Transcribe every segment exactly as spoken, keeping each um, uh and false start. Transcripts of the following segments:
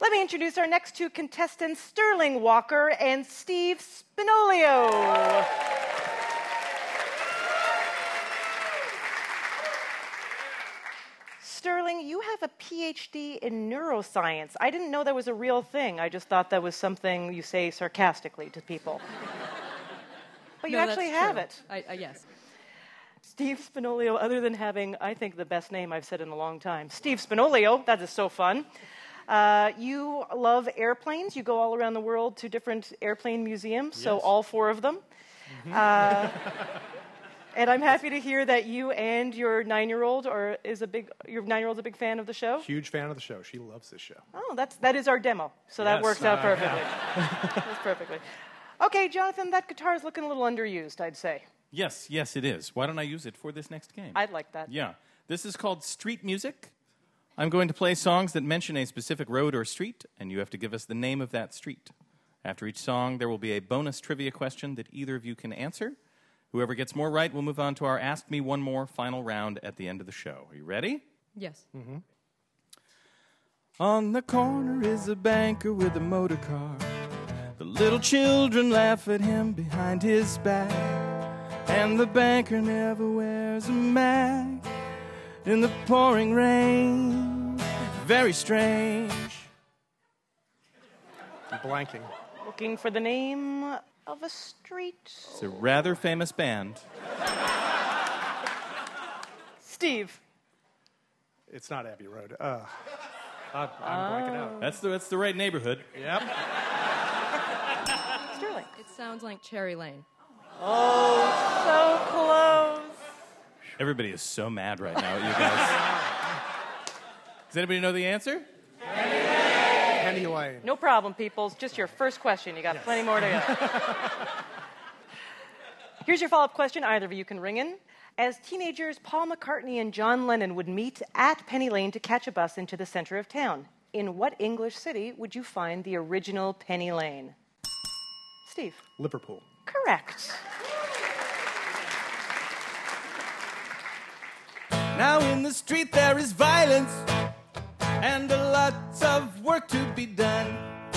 Let me introduce our next two contestants, Sterling Walker and Steve Spinolio. Sterling, you have a P H D in neuroscience. I didn't know that was a real thing. I just thought that was something you say sarcastically to people. But you no, actually that's have true. it. I, I, yes. Steve Spinolio, other than having, I think, the best name I've said in a long time. Steve Spinolio, that is so fun. Uh, you love airplanes. You go all around the world to different airplane museums, yes. So all four of them. Mm-hmm. Uh, and I'm happy to hear that you and your nine-year-old are is a big your nine-year-old's a big fan of the show. Huge fan of the show. She loves this show. Oh, that's that is our demo, so yes, that works out uh, perfectly. Yeah. That's perfectly. Okay, Jonathan, that guitar is looking a little underused, I'd say. Yes, yes, it is. Why don't I use it for this next game? I'd like that. Yeah. This is called Street Music. I'm going to play songs that mention a specific road or street, and you have to give us the name of that street. After each song, there will be a bonus trivia question that either of you can answer. Whoever gets more right will move on to our Ask Me One More final round at the end of the show. Are you ready? Yes. Mm-hmm. On the corner is a banker with a motor car. The little children laugh at him behind his back. And the banker never wears a mask in the pouring rain. Very strange. I'm blanking. Looking for the name of a street. It's a rather famous band. Steve. It's not Abbey Road. Uh, I'm, I'm blanking out. That's the, that's the right neighborhood. Yep. Sterling. It sounds like Cherry Lane. Oh, so close. Everybody is so mad right now at you guys. Does anybody know the answer? Penny Lane. No problem, people. It's just your first question. You got yes. plenty more to go. Here's your follow-up question. Either of you can ring in. As teenagers, Paul McCartney and John Lennon would meet at Penny Lane to catch a bus into the center of town. In what English city would you find the original Penny Lane? Steve. Liverpool. Correct. Now in the street there is violence and a lot of work to be done.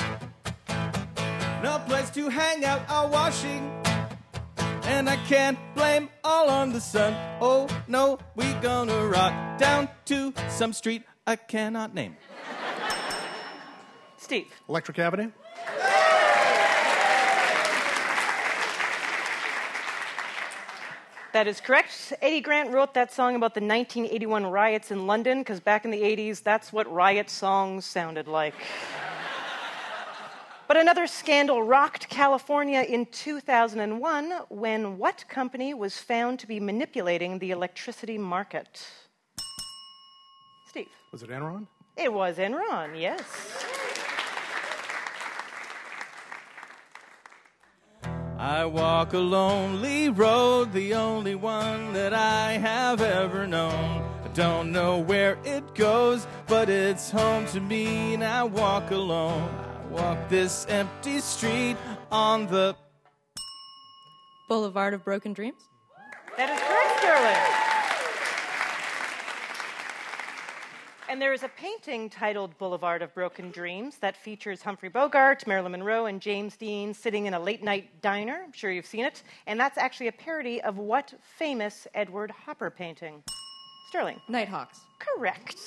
No place to hang out or washing, and I can't blame all on the sun. Oh no, we gonna rock down to some street I cannot name. Steve. Electric Avenue. That is correct. Eddie Grant wrote that song about the nineteen eighty-one riots in London, because back in the eighties, that's what riot songs sounded like. But another scandal rocked California in two thousand one when what company was found to be manipulating the electricity market? Steve. Was it Enron? It was Enron, yes. I walk a lonely road, the only one that I have ever known. I don't know where it goes, but it's home to me, and I walk alone. I walk this empty street on the Boulevard of Broken Dreams? That is correct, Sterling. And there is a painting titled Boulevard of Broken Dreams that features Humphrey Bogart, Marilyn Monroe, and James Dean sitting in a late-night diner. I'm sure you've seen it. And that's actually a parody of what famous Edward Hopper painting? Sterling. Nighthawks. Correct.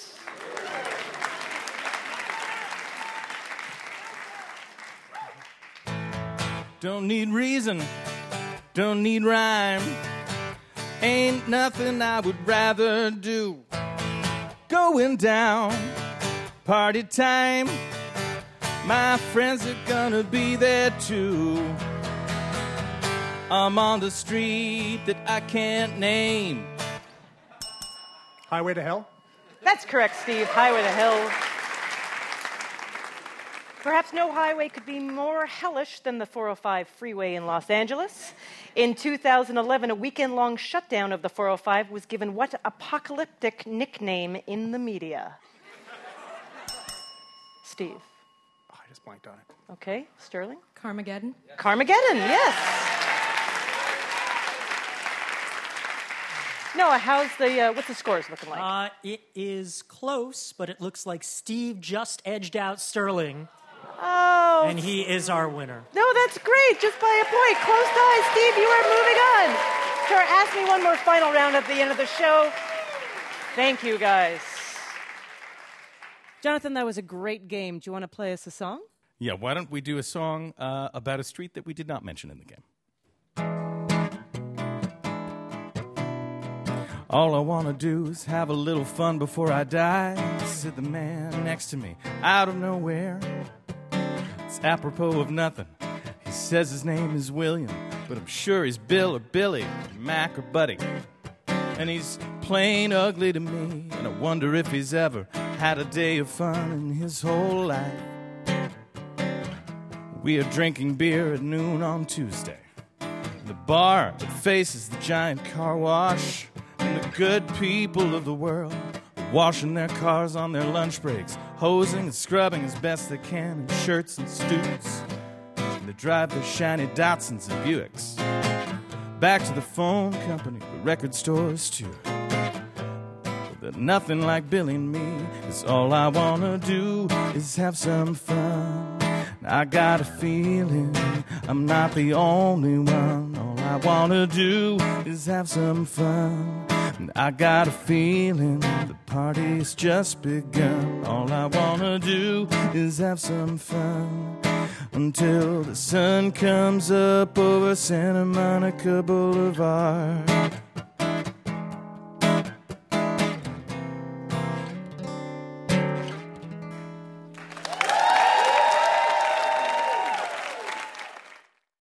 Don't need reason, don't need rhyme. Ain't nothing I would rather do. Going down, party time. My friends are gonna be there too. I'm on the street that I can't name. Highway to Hell? That's correct, Steve. Highway to Hell. Perhaps no highway could be more hellish than the four oh five freeway in Los Angeles. In two thousand eleven, a weekend-long shutdown of the four oh five was given what apocalyptic nickname in the media? Steve. Oh, I just blanked on it. Okay, Sterling? Carmageddon? Carmageddon, yes. Noah, how's the uh, what's the scores looking like? Uh, it is close, but it looks like Steve just edged out Sterling, oh, and he is our winner. no, that's great. Just by a point. Close ties, Steve. You are moving on. Sure, ask me one more final round at the end of the show. Thank you, guys. Jonathan, that was a great game. Do you want to play us a song? Yeah, why don't we do a song uh, about a street that we did not mention in the game? All I want to do is have a little fun before I die, said the man next to me, out of nowhere. It's apropos of nothing. He says his name is William, but I'm sure he's Bill or Billy, or Mac or Buddy. And he's plain ugly to me, and I wonder if he's ever had a day of fun in his whole life. We are drinking beer at noon on Tuesday. The bar that faces the giant car wash. And the good people of the world are washing their cars on their lunch breaks, hosing and scrubbing as best they can in shirts and suits. And they drive their shiny Datsuns and Buicks back to the phone company, the record stores too. But nothing like Billy and me, 'cause all I wanna do is have some fun. And I got a feeling I'm not the only one. All I wanna do is have some fun. And I got a feeling the party's just begun. All I wanna do is have some fun until the sun comes up over Santa Monica Boulevard.